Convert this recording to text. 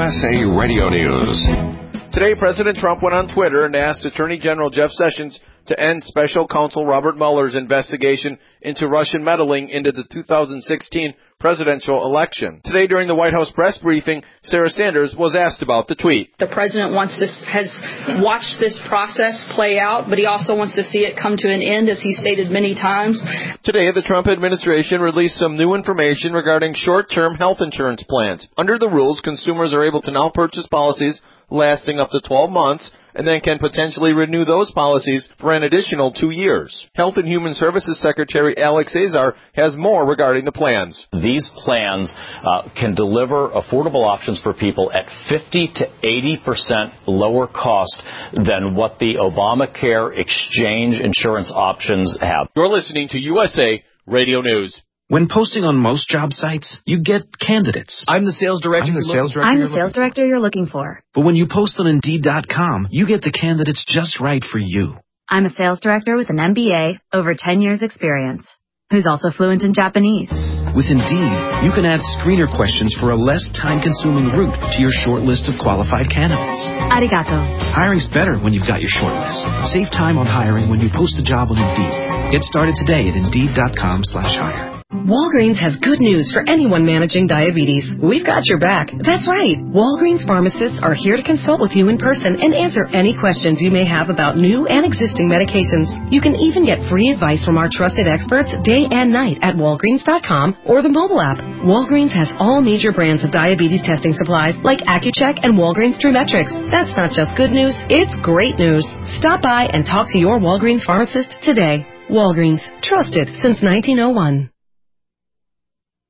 USA Radio News. Today, President Trump went on Twitter and asked Attorney General Jeff Sessions to end Special Counsel Robert Mueller's investigation into Russian meddling into the 2016 presidential election. Today, during the White House press briefing, Sarah Sanders was asked about the tweet. The president has watched this process play out, but he also wants to see it come to an end, as he stated many times. Today, the Trump administration released some new information regarding short-term health insurance plans. Under the rules, consumers are able to now purchase policies lasting up to 12 months, and then can potentially renew those policies for an additional 2 years. Health and Human Services Secretary Alex Azar has more regarding the plans. These plans can deliver affordable options for people at 50 to 80% lower cost than what the Obamacare exchange insurance options have. You're listening to USA Radio News. When posting on most job sites, you get candidates. I'm the sales director. I'm the sales director you're looking for. But when you post on Indeed.com, you get the candidates just right for you. I'm a sales director with an MBA, over 10 years experience, who's also fluent in Japanese. With Indeed, you can add screener questions for a less time-consuming route to your short list of qualified candidates. Arigato. Hiring's better when you've got your short list. Save time on hiring when you post a job on Indeed. Get started today at Indeed.com/hire. Walgreens has good news for anyone managing diabetes. We've got your back. That's right. Walgreens pharmacists are here to consult with you in person and answer any questions you may have about new and existing medications. You can even get free advice from our trusted experts day and night at Walgreens.com or the mobile app. Walgreens has all major brands of diabetes testing supplies like Accu-Check and Walgreens TrueMetrics. That's not just good news, it's great news. Stop by and talk to your Walgreens pharmacist today. Walgreens, trusted since 1901.